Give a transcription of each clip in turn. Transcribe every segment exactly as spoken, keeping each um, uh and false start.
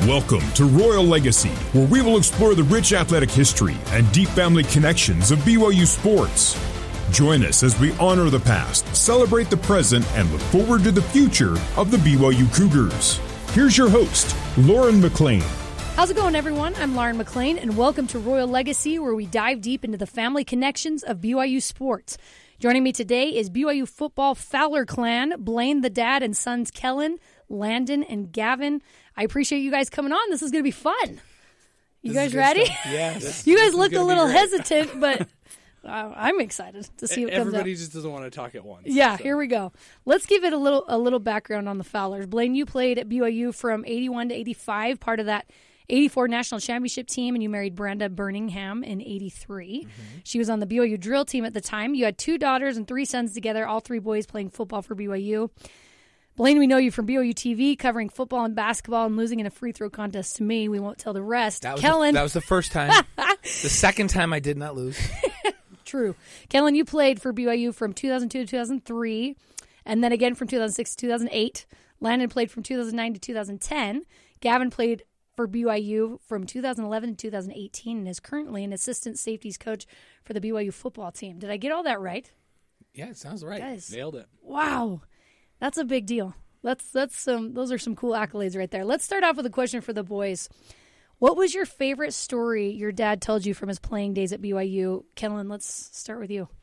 Welcome to Royal Legacy, where we will explore the rich athletic history and deep family connections of B Y U sports. Join us as we honor the past, celebrate the present, and look forward to the future of the B Y U Cougars. Here's your host, Lauren McLean. How's it going, everyone? I'm Lauren McLean, and welcome to Royal Legacy, where we dive deep into the family connections of B Y U sports. Joining me today is B Y U football Fowler clan, Blaine the dad and sons Kellen, Landon, and Gavin. I appreciate you guys coming on. This is going to be fun. You this guys ready? Yes. You guys look a little hesitant, but uh, I'm excited to see what comes up. Everybody just doesn't want to talk at once. Yeah, so. Here we go. Let's give it a little a little background on the Fowlers. Blaine, you played at B Y U from eighty-one to eighty-five, part of that eighty-four national championship team, and you married Brenda Birmingham in eighty-three. Mm-hmm. She was on the B Y U drill team at the time. You had two daughters and three sons together, all three boys playing football for B Y U. Blaine, we know you from B Y U T V, covering football and basketball and losing in a free throw contest to me. We won't tell the rest. That was Kellen. The, that was the first time. The second time I did not lose. True. Kellen, you played for B Y U from two thousand two to two thousand three, and then again from two thousand six to two thousand eight. Landon played from two thousand nine to two thousand ten. Gavin played for B Y U from two thousand eleven to two thousand eighteen and is currently an assistant safeties coach for the B Y U football team. Did I get all that right? Yeah, it sounds right. Guys, nailed it. Wow. That's a big deal. That's that's some those are some cool accolades right there. Let's start off with a question for the boys. What was your favorite story your dad told you from his playing days at B Y U? Kellen, let's start with you.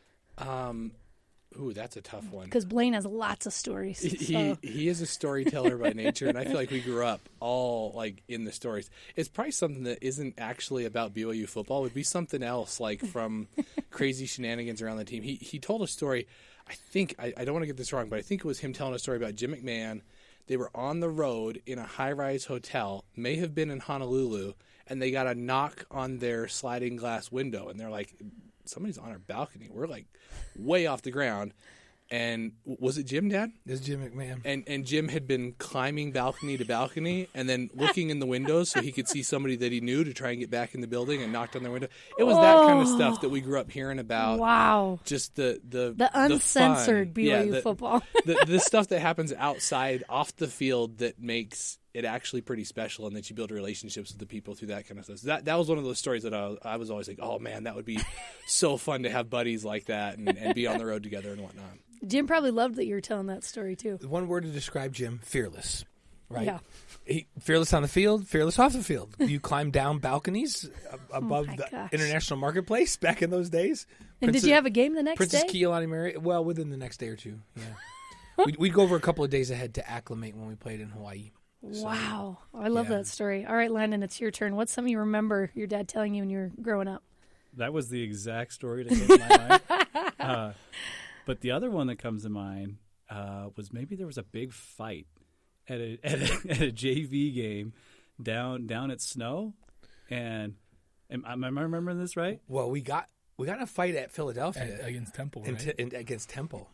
Um, ooh, that's a tough one. Because Blaine has lots of stories. He so. he is a storyteller by nature, and I feel like we grew up all like in the stories. It's probably something that isn't actually about B Y U football. It would be something else, like from crazy shenanigans around the team. He he told a story. I think, I, I don't want to get this wrong, but I think it was him telling a story about Jim McMahon. They were on the road in a high-rise hotel, may have been in Honolulu, and they got a knock on their sliding glass window. And they're like, somebody's on our balcony. We're like way off the ground. And was it Jim, Dad? It was Jim McMahon. And and Jim had been climbing balcony to balcony and then looking in the windows so he could see somebody that he knew to try and get back in the building, and knocked on their window. It was oh. that kind of stuff that we grew up hearing about. Wow. Just the the, the uncensored the B Y U yeah, the, football. the, the stuff that happens outside, off the field, that makes it actually pretty special, and that you build relationships with the people through that kind of stuff. So that that was one of those stories that I, I was always like, oh, man, that would be so fun to have buddies like that and, and be on the road together and whatnot. Jim probably loved that you were telling that story, too. One word to describe Jim, fearless, right? Yeah. He, fearless on the field, fearless off the field. You climb down balconies above oh the gosh. International Marketplace back in those days. And Princess, did you have a game the next Princess day? Princess Keelani Mary, well, within the next day or two, yeah. we'd, we'd go over a couple of days ahead to acclimate when we played in Hawaii. So, wow. I love yeah. that story. All right, Landon, it's your turn. What's something you remember your dad telling you when you were growing up? That was the exact story that came to my mind. Uh, but the other one that comes to mind uh, was maybe there was a big fight at a, at a, at a J V game down down at Snow. And am, am I remembering this right? Well, we got we got in a fight at Philadelphia. At, against Temple, in, right? in, against Temple.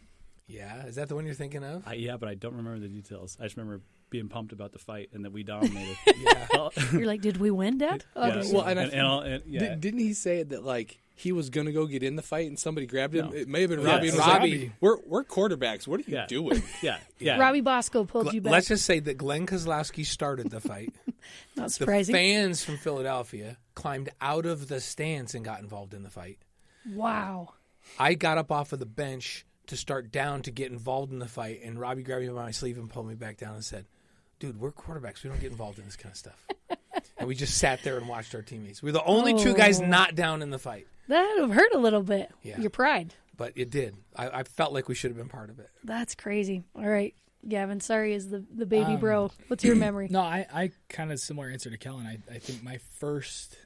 Yeah, is that the one you're thinking of? I, yeah, but I don't remember the details. I just remember being pumped about the fight and that we dominated. yeah. You're like, did we win, Dad? Yeah. Okay. Well, and, I and, think, and, all, and yeah. did, didn't he say that like he was going to go get in the fight and somebody grabbed him? No. It may have been Yeah, Robbie. And was Robbie. like, we're we're quarterbacks. What are you Yeah. doing? Yeah, yeah. Robbie Bosco pulled Gl- you back. Let's just say that Glenn Kozlowski started the fight. Not The surprising. fans from Philadelphia climbed out of the stands and got involved in the fight. Wow. I got up off of the bench to start down to get involved in the fight, and Robbie grabbed me by my sleeve and pulled me back down and said, dude, we're quarterbacks. We don't get involved in this kind of stuff. And we just sat there and watched our teammates. We're the only Oh. two guys not down in the fight. That would have hurt a little bit. Yeah. Your pride. But it did. I, I felt like we should have been part of it. That's crazy. All right, Gavin, sorry is the, the baby Um, bro. What's your memory? No, I, I kind of similar answer to Kellen. I, I think my first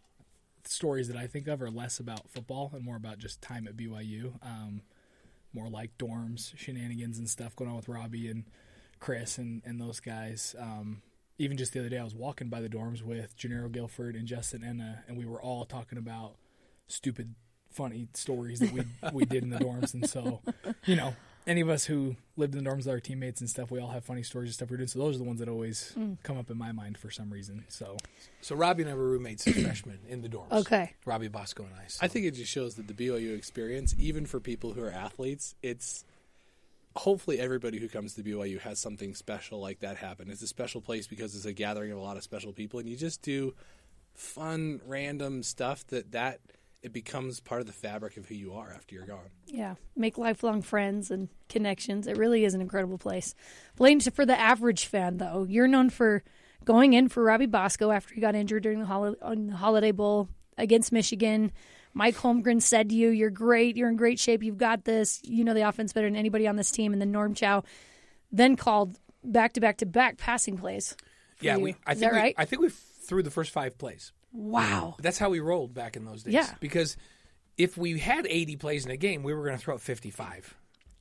stories that I think of are less about football and more about just time at B Y U. Um, more like dorms, shenanigans and stuff going on with Robbie and Chris and, and those guys. Um, even just the other day, I was walking by the dorms with Gennaro Guilford and Justin Enna, and we were all talking about stupid, funny stories that we we did in the dorms. And so, you know, any of us who lived in the dorms with our teammates and stuff, we all have funny stories and stuff we're doing. So those are the ones that always mm. come up in my mind for some reason. So, so Robbie and I were roommates as freshmen in the dorms. Okay. Robbie Bosco and I. So. I think it just shows that the B Y U experience, even for people who are athletes, it's hopefully everybody who comes to B Y U has something special like that happen. It's a special place because it's a gathering of a lot of special people, and you just do fun, random stuff that that it becomes part of the fabric of who you are after you're gone. Yeah, make lifelong friends and connections. It really is an incredible place. Blaine, for the average fan, though, you're known for going in for Robbie Bosco after he got injured during the, hol- on the Holiday Bowl against Michigan. Mike Holmgren said to you, you're great, you're in great shape, you've got this, you know the offense better than anybody on this team. And then Norm Chow then called back-to-back-to-back passing plays. Yeah, you. we, I is think that we, right? I think we threw the first five plays. Wow. That's how we rolled back in those days. Yeah. Because if we had eighty plays in a game, we were going to throw out fifty-five.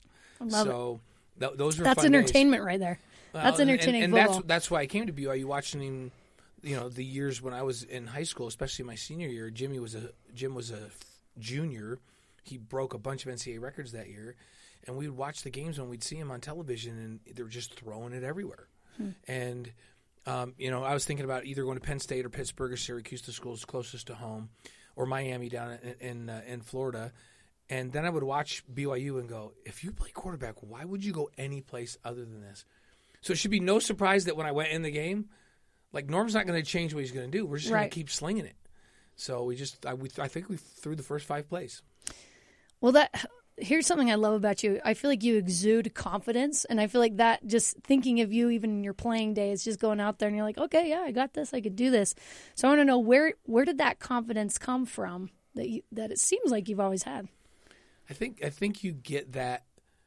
I love so th- those were That's fun entertainment days. right there. Well, That's and- entertaining And, and football. that's that's why I came to B Y U watching him. You know, the years when I was in high school, especially my senior year, Jimmy was a Jim was a junior. He broke a bunch of N C double A records that year, and we would watch the games when we'd see him on television, and they were just throwing it everywhere. Hmm. And um, you know, I was thinking about either going to Penn State or Pittsburgh or Syracuse, the schools closest to home, or Miami down in in, uh, in Florida. And then I would watch B Y U and go, if you play quarterback, why would you go any place other than this? So it should be no surprise that when I went in the game, like Norm's not going to change what he's going to do. We're just Right. going to keep slinging it. So we just, I, we, I think we threw the first five plays. Well, that here's something I love about you. I feel like you exude confidence, and I feel like that just thinking of you even in your playing days, just going out there and you're like, okay, yeah, I got this, I could do this. So I want to know where where did that confidence come from that you, that it seems like you've always had? I think I think you get that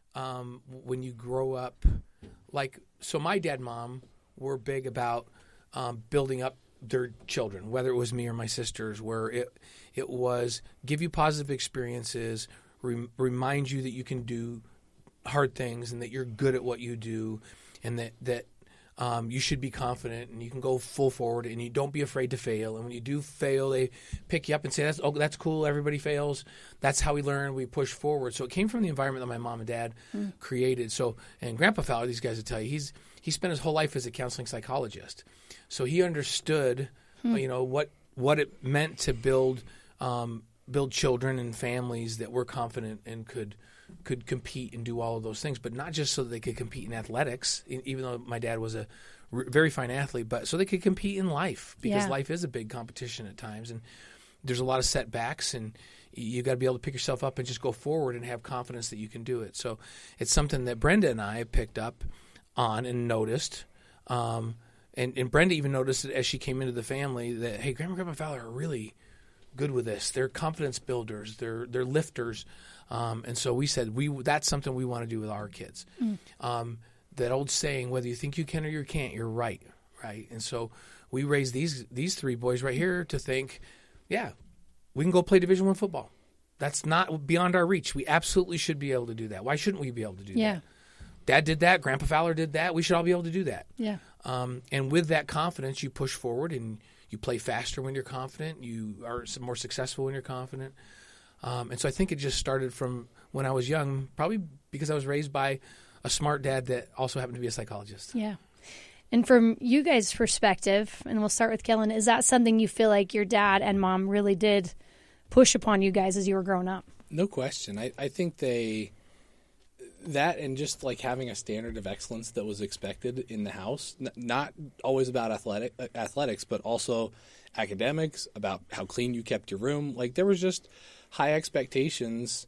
um, when you grow up. Like, so my dad and mom were big about um, building up their children, whether it was me or my sisters, where it it was give you positive experiences, re- remind you that you can do hard things and that you're good at what you do, and that that um, you should be confident and you can go full forward and you don't be afraid to fail. And when you do fail, they pick you up and say, "That's oh, that's cool. Everybody fails. That's how we learn. We push forward." So it came from the environment that my mom and dad mm. created. So, and Grandpa Fowler, these guys will tell you, he's he spent his whole life as a counseling psychologist. So he understood, hmm. you know, what what it meant to build um, build children and families that were confident and could could compete and do all of those things, but not just so that they could compete in athletics, even though my dad was a r- very fine athlete, but so they could compete in life, because yeah. life is a big competition at times, and there's a lot of setbacks, and you got to be able to pick yourself up and just go forward and have confidence that you can do it. So it's something that Brenda and I have picked up on and noticed. Um, And, and Brenda even noticed it as she came into the family that, hey, Grandma and Grandpa Fowler are really good with this. They're confidence builders. They're they're lifters. Um, and so we said we that's something we want to do with our kids. Mm. Um, that old saying, whether you think you can or you can't, you're right, right? And so we raised these these three boys right here to think, yeah, we can go play Division One football. That's not beyond our reach. We absolutely should be able to do that. Why shouldn't we be able to do yeah. that? Dad did that. Grandpa Fowler did that. We should all be able to do that. Yeah. Um, and with that confidence, you push forward and you play faster when you're confident. You are more successful when you're confident. Um, and so I think it just started from when I was young, probably because I was raised by a smart dad that also happened to be a psychologist. Yeah. And from you guys' perspective, and we'll start with Kellen, is that something you feel like your dad and mom really did push upon you guys as you were growing up? No question. I, I think they... That and just like having a standard of excellence that was expected in the house, N- not always about athletic uh, athletics, but also academics, about how clean you kept your room. Like there was just high expectations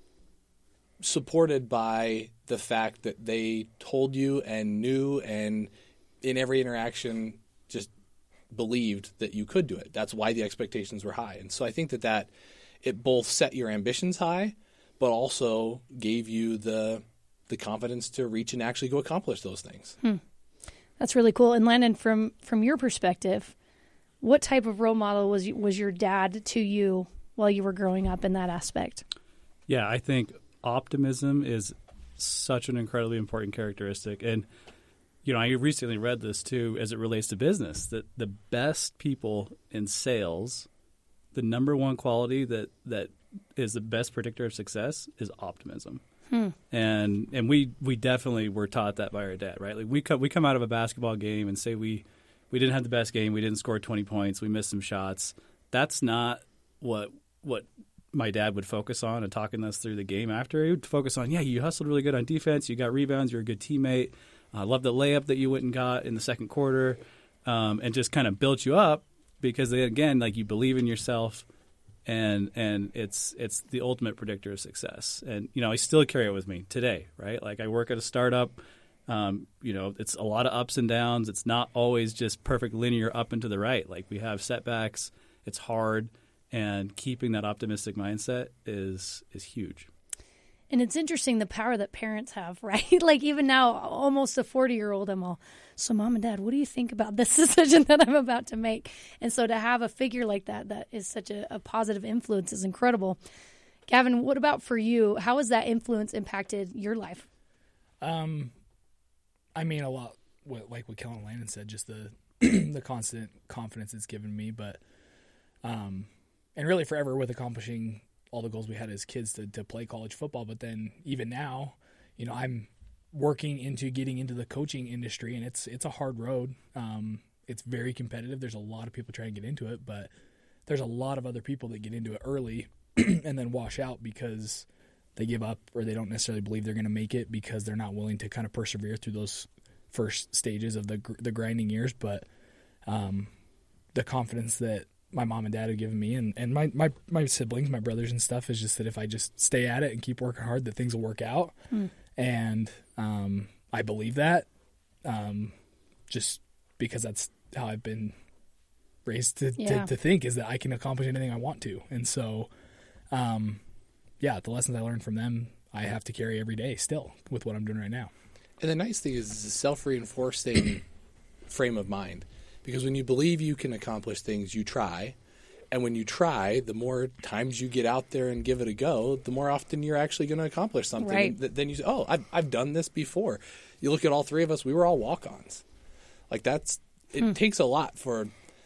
supported by the fact that they told you and knew and in every interaction just believed that you could do it. That's why the expectations were high. And so I think that, that it both set your ambitions high, but also gave you the the confidence to reach and actually go accomplish those things. Hmm. That's really cool. And Landon, from from your perspective, what type of role model was was your dad to you while you were growing up in that aspect? Yeah, I think optimism is such an incredibly important characteristic. And, you know, I recently read this too as it relates to business, that the best people in sales, the number one quality that, that is the best predictor of success is optimism. Hmm. And and we, we definitely were taught that by our dad, right? Like we come we come out of a basketball game and say we, we didn't have the best game, we didn't score twenty points, we missed some shots. That's not what what my dad would focus on and talking us through the game after. He would focus on, yeah, you hustled really good on defense. You got rebounds. You're a good teammate. I love the layup that you went and got in the second quarter, um, and just kind of built you up because, they, again, like you believe in yourself, and and it's it's the ultimate predictor of success. And, you know, I still carry it with me today, right? Like I work at a startup. Um, you know, it's a lot of ups and downs. It's not always just perfect linear up and to the right. Like we have setbacks. It's hard. And keeping that optimistic mindset is is huge. And it's interesting the power that parents have, right? Like even now, almost a forty-year-old, I'm all, so Mom and Dad, what do you think about this decision that I'm about to make? And so to have a figure like that that is such a, a positive influence is incredible. Gavin, what about for you? How has that influence impacted your life? Um, I mean, a lot, what, like what Kellen Landon said, just the the constant confidence it's given me, but um, and really forever with accomplishing all the goals we had as kids to, to play college football. But then even now, you know, I'm working into getting into the coaching industry, and it's it's a hard road. Um, it's very competitive. There's a lot of people trying to get into it, but there's a lot of other people that get into it early and then wash out because they give up or they don't necessarily believe they're going to make it because they're not willing to kind of persevere through those first stages of the the grinding years. But um, the confidence that my mom and dad have given me and, and my, my, my siblings, my brothers and stuff is just that if I just stay at it and keep working hard, that things will work out. Mm. And um, I believe that um, just because that's how I've been raised to, yeah. to, to think is that I can accomplish anything I want to. And so, um, yeah, the lessons I learned from them, I have to carry every day still with what I'm doing right now. And the nice thing is it's a self-reinforcing frame of mind. Because when you believe you can accomplish things, you try. And when you try, the more times you get out there and give it a go, the more often you're actually going to accomplish something. Right. And th- then you say, oh, I've, I've done this before. You look at all three of us, we were all walk-ons. Like that's, it hmm. takes a lot for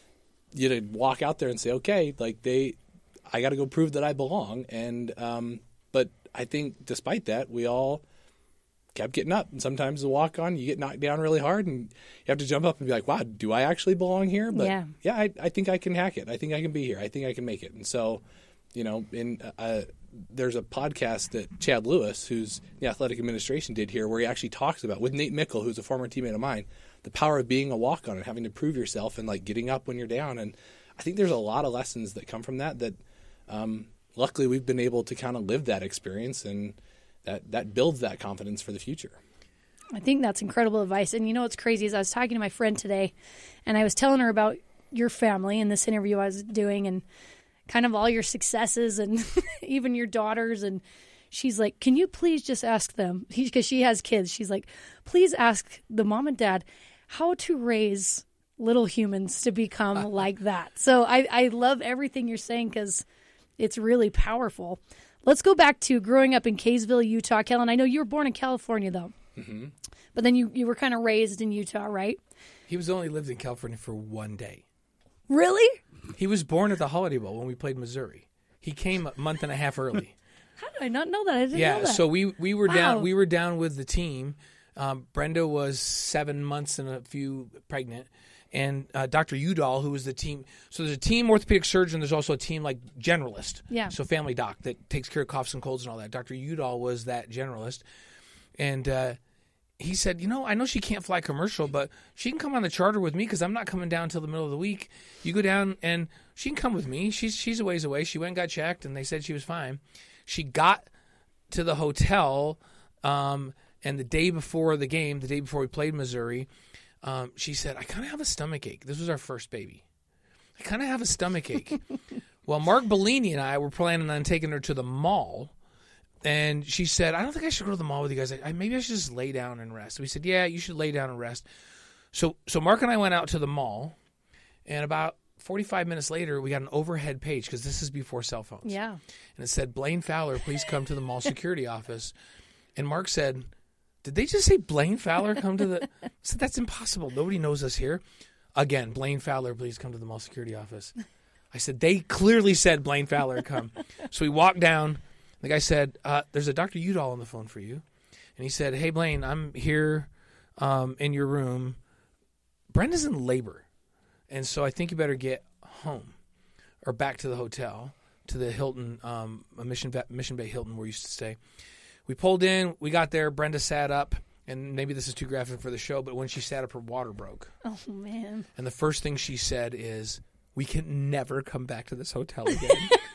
you to walk out there and say, okay, like they, I got to go prove that I belong. And, um, but I think despite that, we all kept getting up, and sometimes the walk on you get knocked down really hard and you have to jump up and be like, wow, do I actually belong here? But yeah, yeah I, I think I can hack it. I think I can be here. I think I can make it. And so, you know, in uh, there's a podcast that Chad Lewis, who's the athletic administration, did here where he actually talks about with Nate Mickle, who's a former teammate of mine, the power of being a walk on and having to prove yourself and like getting up when you're down. And I think there's a lot of lessons that come from that that um, luckily we've been able to kind of live that experience, and That that builds that confidence for the future. I think that's incredible advice. And you know what's crazy is I was talking to my friend today, and I was telling her about your family in this interview I was doing and kind of all your successes and even your daughters. And she's like, can you please just ask them, because she has kids, she's like, please ask the mom and dad how to raise little humans to become like that. So I, I love everything you're saying because it's really powerful. Let's go back to growing up in Kaysville, Utah. Kellen, I know you were born in California, though. Mm-hmm. But then you, you were kind of raised in Utah, right? He was only lived in California for one day. Really? He was born at the Holiday Bowl when we played Missouri. He came a month and a half early. How did I not know that? I didn't yeah, know that. so we, we were wow. down we were down with the team. Um, Brenda was seven months and a few pregnant. And uh, Doctor Udall, who was the team. So there's a team orthopedic surgeon. There's also a team like generalist. Yeah. So family doc that takes care of coughs and colds and all that. Doctor Udall was that generalist. And uh, he said, you know, I know she can't fly commercial, but she can come on the charter with me because I'm not coming down until the middle of the week. You go down and she can come with me. She's, she's a ways away. She went and got checked and they said she was fine. She got to the hotel um, and the day before the game, the day before we played Missouri, Um, she said, I kind of have a stomach ache. This was our first baby. I kind of have a stomach ache. Well, Mark Bellini and I were planning on taking her to the mall. And she said, I don't think I should go to the mall with you guys. I, I, maybe I should just lay down and rest. We said, yeah, you should lay down and rest. So, so Mark and I went out to the mall. And about forty-five minutes later, we got an overhead page because this is before cell phones. Yeah. And it said, Blaine Fowler, please come to the mall security office. And Mark said, did they just say Blaine Fowler come to the... I said, that's impossible. Nobody knows us here. Again, Blaine Fowler, please come to the mall security office. I said, they clearly said Blaine Fowler come. So we walked down. The guy said, uh, there's a Doctor Udall on the phone for you. And he said, hey, Blaine, I'm here um, in your room. Brenda's in labor. And so I think you better get home or back to the hotel to the Hilton, um, a Mission Mission Bay Hilton where we used to stay. We pulled in. We got there. Brenda sat up, and maybe this is too graphic for the show, but when she sat up, her water broke. Oh, man. And the first thing she said is, "We can never come back to this hotel again."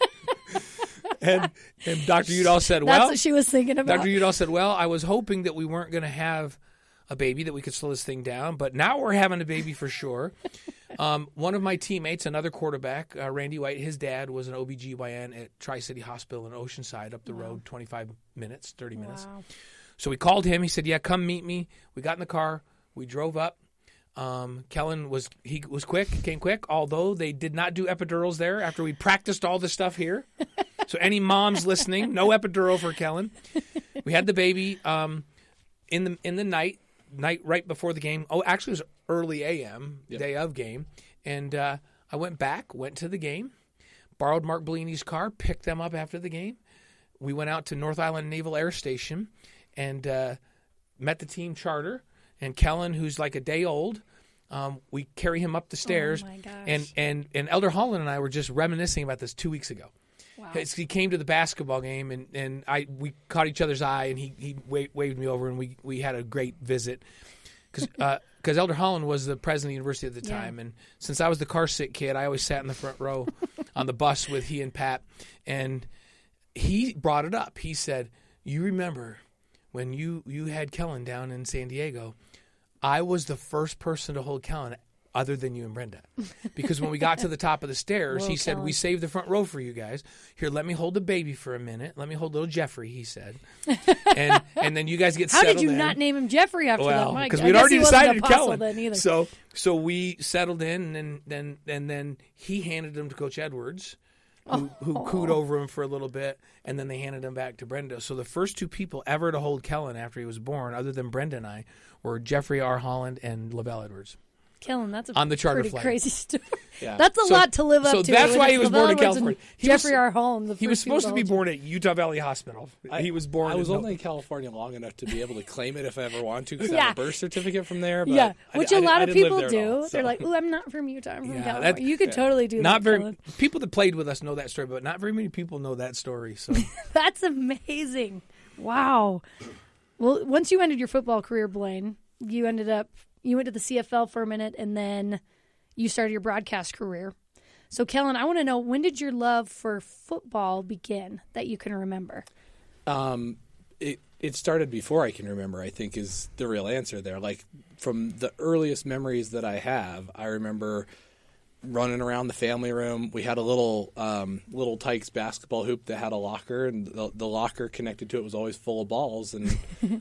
and and Doctor Udall said, "Well," That's what she was thinking about. Doctor Udall said, "Well, I was hoping that we weren't going to have a baby, that we could slow this thing down, but now we're having a baby for sure." Um, one of my teammates, another quarterback, uh, Randy White, his dad was an O B G Y N at Tri-City Hospital in Oceanside up the wow. road, twenty-five minutes, thirty minutes. Wow. So we called him. He said, "Yeah, come meet me." We got in the car. We drove up. Um, Kellen was he was quick, came quick, although they did not do epidurals there after we practiced all this stuff here. So any moms listening, no epidural for Kellen. We had the baby um, in the in the night, night right before the game. Oh, actually, it was early A M, yep. day of game. And uh, I went back, went to the game, borrowed Mark Bellini's car, picked them up after the game. We went out to North Island Naval Air Station and uh, met the team charter. And Kellen, who's like a day old, um, we carry him up the stairs. Oh, my gosh. And, and, and Elder Holland and I were just reminiscing about this two weeks ago. Wow. He came to the basketball game, and, and I we caught each other's eye, and he, he waved, waved me over, and we, we had a great visit. Because uh, Elder Holland was the president of the university at the time, yeah. and since I was the car sick kid, I always sat in the front row on the bus with he and Pat, and he brought it up. He said, "You remember when you, you had Kellen down in San Diego, I was the first person to hold Kellen other than you and Brenda. Because when we got to the top of the stairs, Whoa, he said, Kellen. "We saved the front row for you guys. Here, let me hold the baby for a minute. Let me hold little Jeffrey," he said. and and then you guys get How settled did you in. not name him Jeffrey after well, that, Mike? because I we'd guess already he wasn't decided apostle Kellen. then either. So so we settled in, and then and then he handed him to Coach Edwards, who, Oh. who cooed over him for a little bit, and then they handed him back to Brenda. So the first two people ever to hold Kellen after he was born, other than Brenda and I, were Jeffrey R. Holland and LaBelle Edwards. Kellen, that's a On the charter pretty flight. crazy story. Yeah. That's a So- lot to live up so to. that's when why it's he was LaBelle born in Edwards and California. He was- Jeffrey R. Holland. The He was first people supposed to be hold you. born at Utah Valley Hospital. I- he was born. I was in only in California long enough to be able to claim it if I ever want to, because I Yeah. have a birth certificate from there. But Yeah, I- which I a didn't- lot I of didn't live people there at do. all, They're so. like, "Ooh, I'm not from Utah. I'm from Yeah, California." that- You could yeah. totally do Not that. very Kellen. people that played with us know that story, but not very many people know that story. So That's amazing. Wow. Well, once you ended your football career, Blaine, you ended up you went to the C F L for a minute, and then you started your broadcast career. So, Kellen, I want to know, when did your love for football begin that you can remember? Um, it it started before I can remember, I think, is the real answer there. Like, from the earliest memories that I have, I remember running around the family room. We had a little um, little Tykes basketball hoop that had a locker, and the, the locker connected to it was always full of balls, and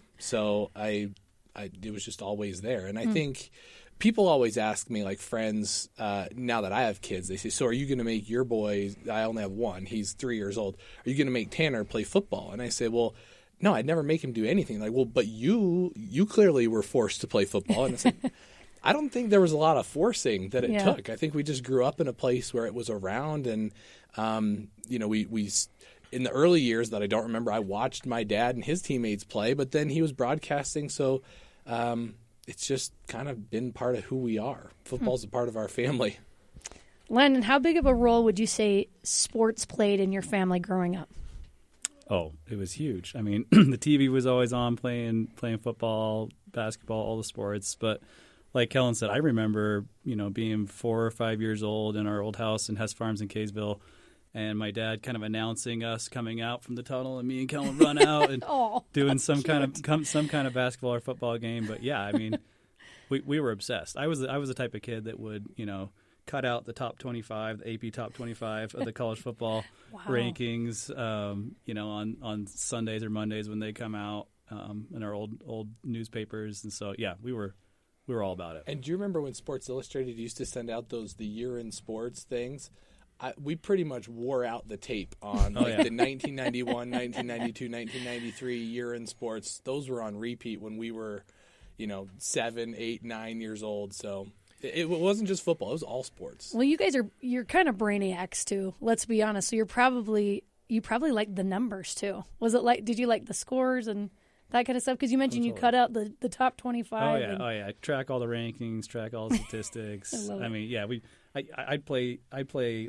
so I, I it was just always there. And I Mm. think people always ask me, like friends, uh, now that I have kids, they say, "So are you going to make your boy?" I only have one; he's three years old. Are you going to make Tanner play football? And I say, "Well, no, I'd never make him do anything." Like, well, but you you clearly were forced to play football, and it's like, I don't think there was a lot of forcing that it Yeah. took. I think we just grew up in a place where it was around, and um, you know, we we in the early years that I don't remember, I watched my dad and his teammates play, but then he was broadcasting, so um, it's just kind of been part of who we are. Football's a part of our family. Landon, how big of a role would you say sports played in your family growing up? Oh, it was huge. I mean, the T V was always on playing playing football, basketball, all the sports. But like Kellen said, I remember, you know, being four or five years old in our old house in Hess Farms in Kaysville, and my dad kind of announcing us coming out from the tunnel, and me and Kellen run out and Oh, doing some kind of come, some kind of basketball or football game. But yeah, I mean, we we were obsessed. I was I was the type of kid that would, you know, cut out the top twenty-five, the A P top twenty-five of the college football Wow. rankings, um, you know, on, on Sundays or Mondays when they come out um, in our old old newspapers. And so, yeah, we were we were all about it. And do you remember when Sports Illustrated used to send out those the year in sports things? I, we pretty much wore out the tape on Oh, like yeah. the nineteen ninety-one, nineteen ninety-two, nineteen ninety-three year in sports. Those were on repeat when we were, you know, seven, eight, nine years old. So it, it wasn't just football; it was all sports. well, you guys are you're kind of brainiacs too. Let's be honest. So you're probably you probably like the numbers too. Was it like? Did you like the scores and that kind of stuff? Because you mentioned you cut out the, the top twenty-five. Oh yeah, and- oh yeah. Track all the rankings, track all the statistics. I love I it. mean, yeah, we. I, I'd play. I'd play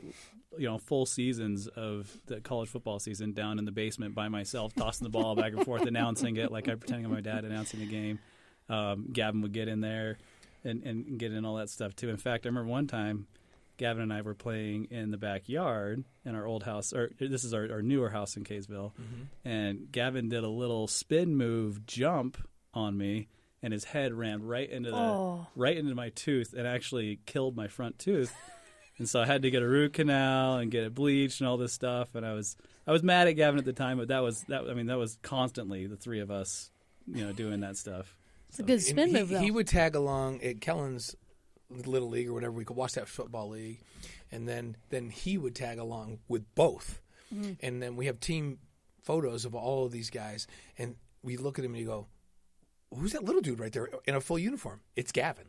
you know, full seasons of the college football season down in the basement by myself, tossing the ball back and forth, announcing it like I'm pretending I'm my dad announcing the game. Um, Gavin would get in there and, and get in all that stuff too. In fact, I remember one time Gavin and I were playing in the backyard in our old house, or this is our, our newer house in Kaysville, mm-hmm. and Gavin did a little spin move jump on me, and his head ran right into the Oh. right into my tooth and actually killed my front tooth. And so I had to get a root canal and get it bleached and all this stuff. And I was I was mad at Gavin at the time, but that was that. I mean, that was constantly the three of us, you know, doing that stuff. It's a good spin And move, he, though. he would tag along at Kellen's little league or whatever. We could watch that football league, and then then he would tag along with both. Mm-hmm. And then we have team photos of all of these guys, and we look at him and you go, "Who's that little dude right there in a full uniform?" It's Gavin.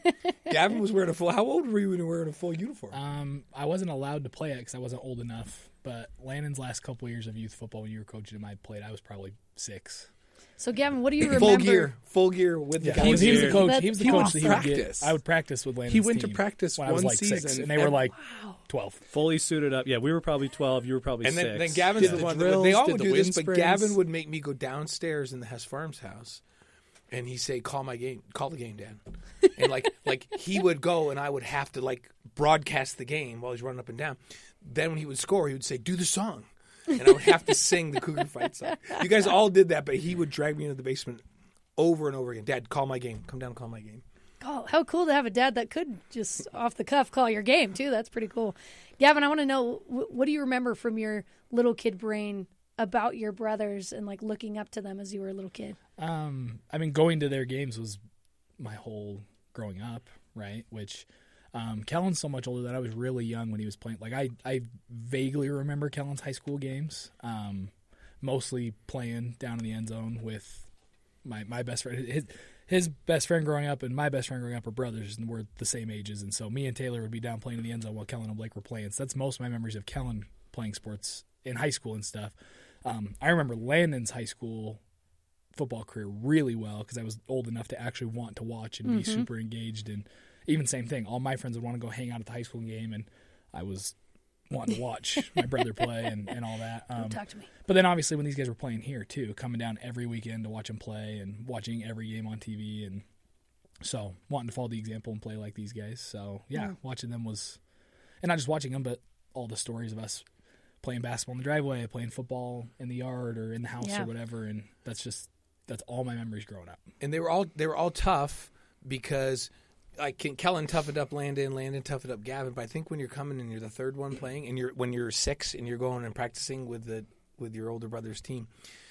Gavin was wearing a full. How old were you when you were wearing a full uniform? Um, I wasn't allowed to play it because I wasn't old enough. But Landon's last couple of years of youth football, when you were coaching him, I played. I was probably six. So, Gavin, what do you remember? Full gear, full gear with the Yeah, guys. he was, he was the Gear. coach. That- He was the he coach would that he would get. practice. I would practice with Landon's He went to team practice when I was one like six, season. and they were like Wow. twelve. Fully suited up. Yeah, we were probably twelve. You were probably And six. then, then Gavin's Did the the one. drills, They all did would the do this, wind but sprints. Gavin would make me go downstairs in the Hess Farms house, and he'd say, "Call my game, call the game, Dan." And like, like he would go, and I would have to like broadcast the game while he's running up and down. Then when he would score, he would say, "Do the song," and I would have to sing the Cougar Fight song. You guys all did that, but he would drag me into the basement over and over again. Dad, call my game. Come down, call my game. Oh, how cool to have a dad that could just off the cuff call your game, too. That's pretty cool. Gavin, I want to know, wh- what do you remember from your little kid brain about your brothers and, like, looking up to them as you were a little kid? Um, I mean, going to their games was my whole growing up, right? Which um, Kellen's so much older that I was really young when he was playing. Like, I, I vaguely remember Kellen's high school games, um, mostly playing down in the end zone with my, my best friend. His, his best friend growing up and my best friend growing up are brothers, and we're the same ages. And so me and Taylor would be down playing in the end zone while Kellen and Blake were playing. So that's most of my memories of Kellen playing sports in high school and stuff. Um, I remember Landon's high school football career really well because I was old enough to actually want to watch and be Mm-hmm. super engaged. And even same thing, all my friends would want to go hang out at the high school game, and I was wanting to watch my brother play and, and all that. Um, Don't talk to me. but then obviously when these guys were playing here too, coming down every weekend to watch them play and watching every game on T V, and so wanting to follow the example and play like these guys. So yeah, Yeah. watching them was, and not just watching them, but all the stories of us playing basketball in the driveway, playing football in the yard or in the house Yeah. or whatever. And that's just, that's all my memories growing up. And they were all they were all tough because like Kellen toughened up Landon, Landon toughened up Gavin. But I think when you're coming and you're the third one playing, and you're when you're six and you're going and practicing with the with your older brother's team,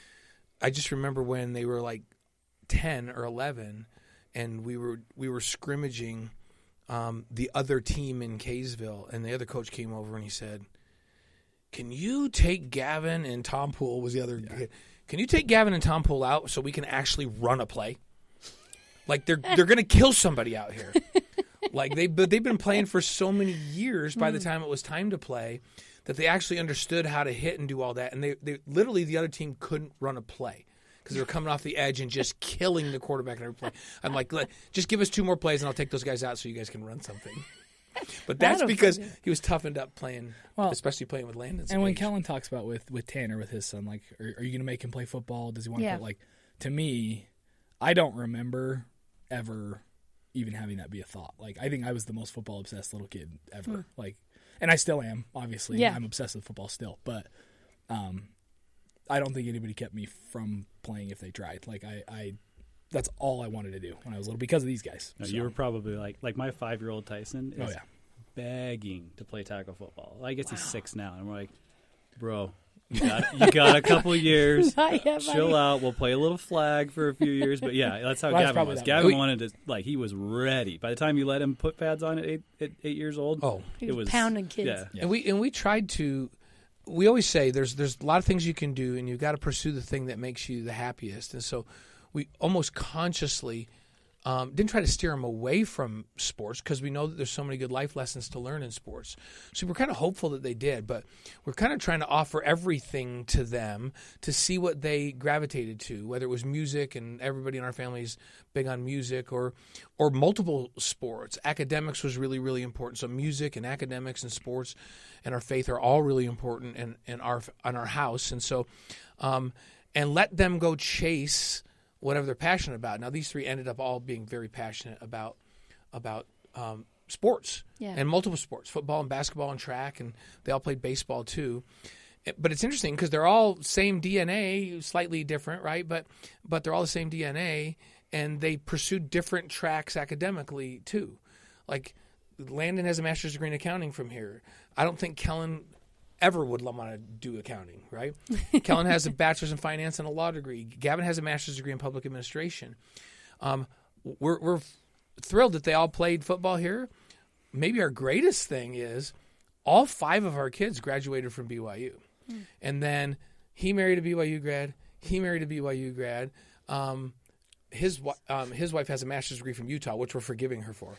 I just remember when they were like ten or eleven, and we were we were scrimmaging um, the other team in Kaysville, and the other coach came over and he said, "Can you take Gavin and Tom Poole was the other? Yeah. Can you take Gavin and Tom Poole out so we can actually run a play? Like they're they're going to kill somebody out here. Like they but they've been playing for so many years. By the time it was time to play, that they actually understood how to hit and do all that. And they they literally the other team couldn't run a play because they were coming off the edge and just killing the quarterback in every play. I'm like, Let, just give us two more plays and I'll take those guys out so you guys can run something. But that's That'll because fun. he was toughened up playing, Well, especially playing with Landon. And when Kellen talks about with, with Tanner, with his son, like, are, are you going to make him play football? Does he want Yeah. to play? Like, to me, I don't remember ever even having that be a thought. Like, I think I was the most football obsessed little kid ever. Hmm. Like, and I still am, obviously. Yeah. I'm obsessed with football still. But um, I don't think anybody kept me from playing if they tried. Like, I, I that's all I wanted to do when I was little because of these guys. No, So- you were probably like like my five year old Tyson is Oh, yeah. begging to play tackle football. I guess he's six now, and we're like, bro, you got you got a couple years. Not yet, Chill buddy. out. We'll play a little flag for a few years, but yeah, that's how Well, that's Gavin probably was. that Gavin way. wanted to like he was ready. By the time you let him put pads on at eight at eight years old, Oh. He it was was pounding kids. Yeah, Yeah. And we and we tried to. We always say there's there's a lot of things you can do, and you've got to pursue the thing that makes you the happiest. And so, we almost consciously Um, didn't try to steer them away from sports because we know that there's so many good life lessons to learn in sports. So we're kind of hopeful that they did, but we're kind of trying to offer everything to them to see what they gravitated to, whether it was music, and everybody in our family is big on music, or or multiple sports. Academics was really, really important. So music and academics and sports and our faith are all really important in, in our in our house. And so, um, and let them go chase whatever they're passionate about. Now, these three ended up all being very passionate about about um, sports yeah. and multiple sports, football and basketball and track, and they all played baseball too. But it's interesting because they're all same D N A, slightly different, right? But but they're all the same D N A, and they pursued different tracks academically too. Like Landon has a master's degree in accounting from here. I don't think Kellen ever would want to do accounting, right? Kellen has a bachelor's in finance and a law degree. Gavin has a master's degree in public administration. Um, we're, we're thrilled that they all played football here. Maybe our greatest thing is all five of our kids graduated from B Y U. Mm. And then he married a B Y U grad. He married a B Y U grad. Um, his, um, his wife has a master's degree from Utah, which we're forgiving her for.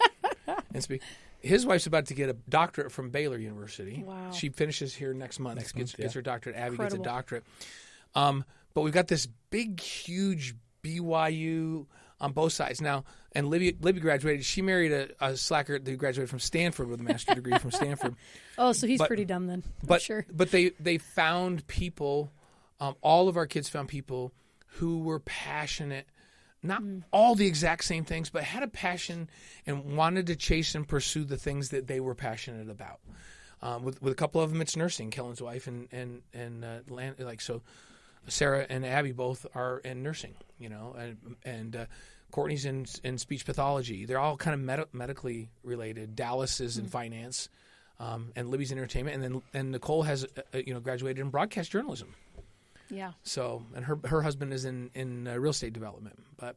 and speak. His wife's about to get a doctorate from Baylor University. Wow. She finishes here next month. Next gets, month, yeah. gets her doctorate. Abby Incredible. gets a doctorate. Um, but we've got this big, huge B Y U on both sides now. And Libby, Libby graduated. She married a, a slacker who graduated from Stanford with a master's degree from Stanford. Oh, so he's But- pretty dumb then. I'm But sure. but they they found people. Um, all of our kids found people who were passionate. Not all the exact same things, but had a passion and wanted to chase and pursue the things that they were passionate about. Um, with with a couple of them, it's nursing. Kellen's wife and and and uh, Lan- like so, Sarah and Abby both are in nursing. You know, and and uh, Courtney's in in speech pathology. They're all kind of med- medically related. Dallas is in finance, um, and Libby's in entertainment, and then and Nicole has uh, you know graduated in broadcast journalism. Yeah. So, and her her husband is in in uh, real estate development, but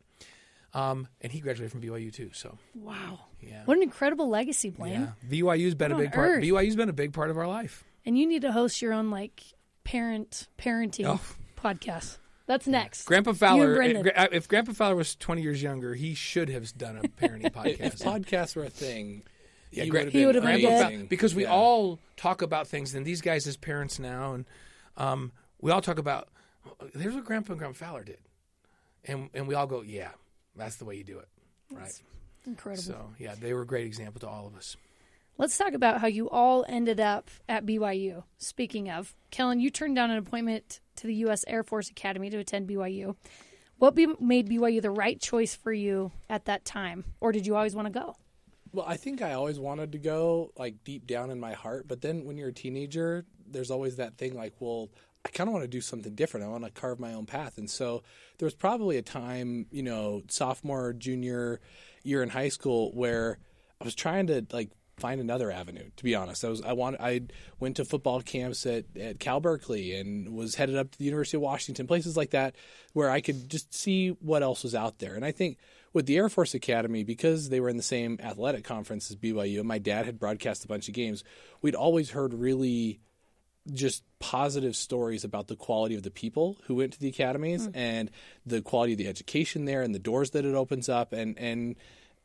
um, and he graduated from B Y U too. So, Wow. yeah, What an incredible legacy, Blaine. yeah, B Y U's been What a on big part. earth? B Y U's been a big part of our life. And you need to host your own like parent parenting Oh. podcast. That's next. Grandpa You and Fowler, Brendan. if, if Grandpa Fowler was twenty years younger, he should have done a parenting If podcast. podcasts were a thing, Yeah, he Gra- would have He been would've been Grandpa dead. Fa- amazing. because we Yeah. all talk about things, and these guys as parents now, and um, we all talk about. Here's what Grandpa and Grandpa Fowler did, and and we all go, yeah, that's the way you do it, right? Incredible. So yeah, they were a great example to all of us. Let's talk about how you all ended up at B Y U. Speaking of, Kellen, you turned down an appointment to the U S Air Force Academy to attend B Y U. What be- made B Y U the right choice for you at that time? Or did you always want to go? Well, I think I always wanted to go, like, deep down in my heart. But then when you're a teenager, there's always that thing like, well, I kind of want to do something different. I want to carve my own path. And so there was probably a time, you know, sophomore, junior year in high school where I was trying to, like, find another avenue, to be honest. I was I wanted I went to football camps at, at Cal Berkeley and was headed up to the University of Washington, places like that where I could just see what else was out there. And I think with the Air Force Academy, because they were in the same athletic conference as B Y U, and my dad had broadcast a bunch of games, we'd always heard really just positive stories about the quality of the people who went to the academies and the quality of the education there and the doors that it opens up. And, and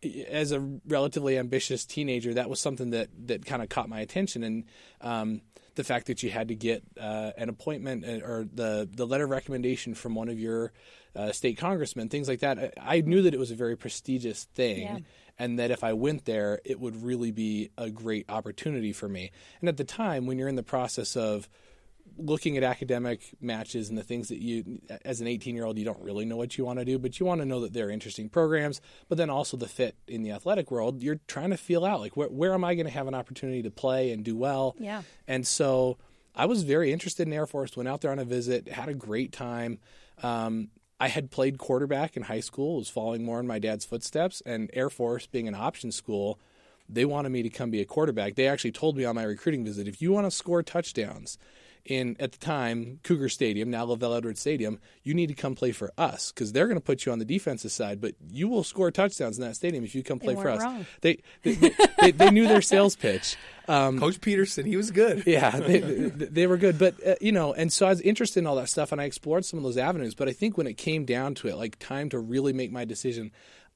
as a relatively ambitious teenager, that was something that, that kind of caught my attention. And um, the fact that you had to get uh, an appointment or the, the letter of recommendation from one of your uh, state congressmen, things like that, I, I knew that it was a very prestigious thing. Yeah. And that if I went there, it would really be a great opportunity for me. And at the time, when you're in the process of looking at academic matches and the things that you, as an eighteen-year-old, you don't really know what you want to do, but you want to know that they're interesting programs, but then also the fit in the athletic world, you're trying to feel out, like, where, where am I going to have an opportunity to play and do well? Yeah. And so I was very interested in Air Force, went out there on a visit, had a great time. Um, I had played quarterback in high school, was following more in my dad's footsteps, and Air Force being an option school, they wanted me to come be a quarterback. They actually told me on my recruiting visit, if you want to score touchdowns in, at the time, Cougar Stadium, now LaVell Edwards Stadium, you need to come play for us because they're going to put you on the defensive side, but you will score touchdowns in that stadium if you come play They for weren't us. wrong. They, they, they, they, they knew their sales pitch. Um, Coach Peterson, he was good. yeah, they, they, they were good. But, uh, you know, and so I was interested in all that stuff, and I explored some of those avenues. But I think when it came down to it, like time to really make my decision,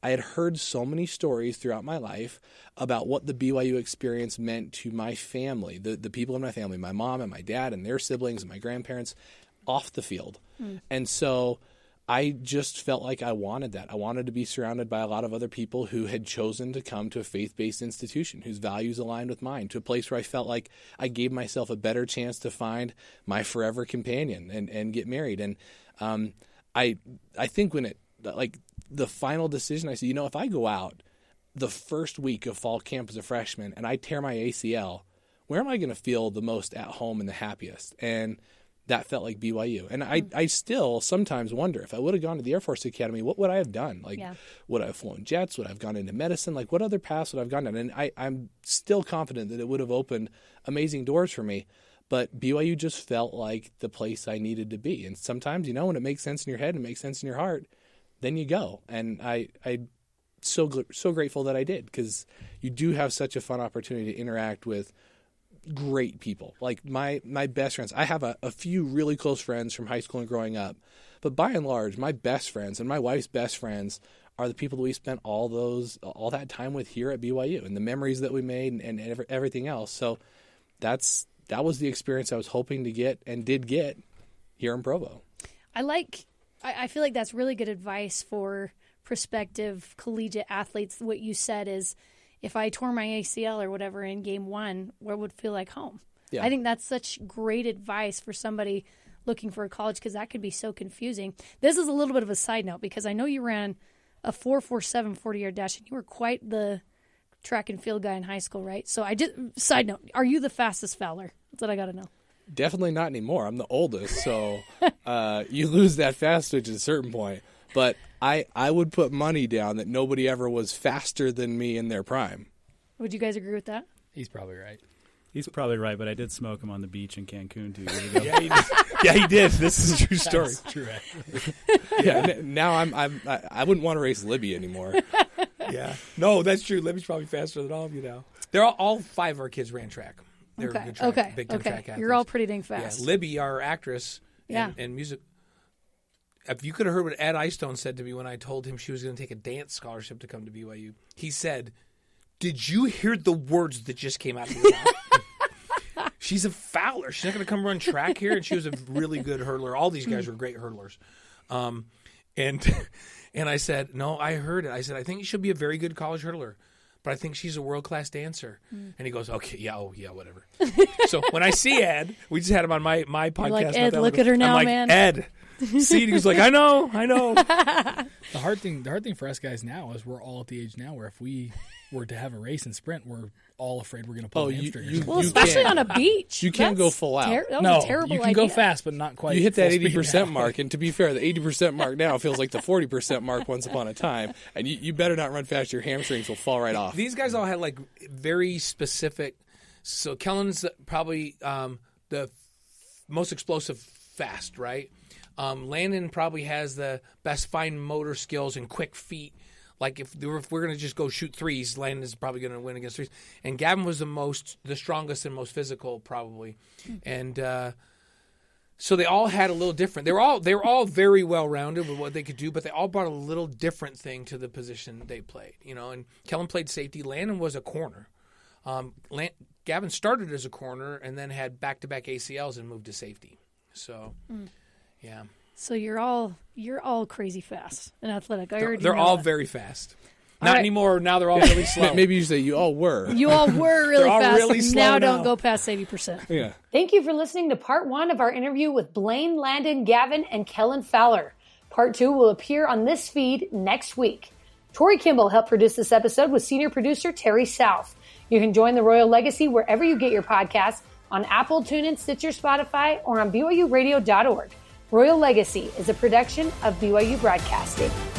I had heard so many stories throughout my life about what the B Y U experience meant to my family, the, the people in my family, my mom and my dad and their siblings and my grandparents off the field. Mm. And so I just felt like I wanted that. I wanted to be surrounded by a lot of other people who had chosen to come to a faith-based institution, whose values aligned with mine, to a place where I felt like I gave myself a better chance to find my forever companion and, and get married. And um, I I think when it, like the final decision, I said, you know, if I go out the first week of fall camp as a freshman and I tear my A C L, where am I going to feel the most at home and the happiest? And that felt like B Y U. And I, I still sometimes wonder, if I would have gone to the Air Force Academy, what would I have done? Like, yeah. would I have flown jets? Would I have gone into medicine? Like, what other paths would I have gone down? And I, I'm still confident that it would have opened amazing doors for me. But B Y U just felt like the place I needed to be. And sometimes, you know, when it makes sense in your head and it makes sense in your heart, then you go. And I, I'm so, so grateful that I did, because you do have such a fun opportunity to interact with great people. Like my my best friends. I have a, a few really close friends from high school and growing up, but by and large, my best friends and my wife's best friends are the people that we spent all those all that time with here at B Y U, and the memories that we made, and, and every, everything else. So that's that was the experience I was hoping to get and did get here in Provo. I like. I, I feel like that's really good advice for prospective collegiate athletes. What you said is, if I tore my A C L or whatever in game one, where would feel like home? Yeah. I think that's such great advice for somebody looking for a college, because that could be so confusing. This is a little bit of a side note, because I know you ran a four forty-seven forty-yard dash, and you were quite the track and field guy in high school, right? So I did. Side note, are you the fastest Fowler? That's what I got to know. Definitely not anymore. I'm the oldest, so uh, you lose that fast switch at a certain point. But I, I would put money down that nobody ever was faster than me in their prime. Would you guys agree with that? He's probably right. He's probably right, but I did smoke him on the beach in Cancun two years ago. yeah, he did. yeah, he did. This is a true story. That's true, actually. yeah, now I'm, I'm I, I wouldn't want to race Libby anymore. yeah, no, that's true. Libby's probably faster than all of you now. They're all, all five of our kids ran track. They're okay. good track, okay. big time okay. track athletes. You're all pretty dang fast. Yeah. Libby, our actress, yeah. and, and music. If you could have heard what Ed Eyestone said to me when I told him she was going to take a dance scholarship to come to B Y U, he said, "Did you hear the words that just came out of your mouth?" She's a Fowler. She's not going to come run track here, and she was a really good hurdler. All these guys were great hurdlers. Um, and and I said, "No, I heard it." I said, "I think she'll be a very good college hurdler, but I think she's a world-class dancer." Mm. And he goes, "Okay, yeah, oh, yeah, whatever." So when I see Ed, we just had him on my, my podcast. You're like, Ed, look at her now, I'm like, man. Ed. See, he was like, I know, I know. The hard thing, the hard thing for us guys now is we're all at the age now where if we were to have a race and sprint, we're all afraid we're going to pull oh, a you, hamstring. you, well, you especially can't. on a beach. You can't go full out. Ter- that was no, a terrible you can idea. go fast, but not quite. You hit that eighty percent now. mark, and to be fair, the eighty percent mark now feels like the forty percent mark once upon a time. And you, you better not run fast; your hamstrings will fall right off. These guys all had like very specific. So Kellen's probably um, the f- most explosive fast, right? Um, Landon probably has the best fine motor skills and quick feet. Like if, if we're going to just go shoot threes, Landon is probably going to win against threes. And Gavin was the most, the strongest and most physical, probably. Mm-hmm. And uh, so they all had a little different. They were all they were all very well rounded with what they could do, but they all brought a little different thing to the position they played. You know, and Kellen played safety. Landon was a corner. Um, Land, Gavin started as a corner and then had back to back A C Ls and moved to safety. So. Mm. Yeah. So you're all you're all crazy fast and athletic. I they're already they're know all that. very fast. All Not right. anymore. Now they're all really slow. Maybe you say you all were. You all were really They're all fast. really slow now, now. don't go past eighty percent. Yeah. Thank you for listening to part one of our interview with Blaine, Landon, Gavin, and Kellen Fowler. Part two will appear on this feed next week. Tori Kimball helped produce this episode with senior producer Terry South. You can join the Royal Legacy wherever you get your podcasts, on Apple, TuneIn, Stitcher, Spotify, or on B Y U radio dot org. Royal Legacy is a production of B Y U Broadcasting.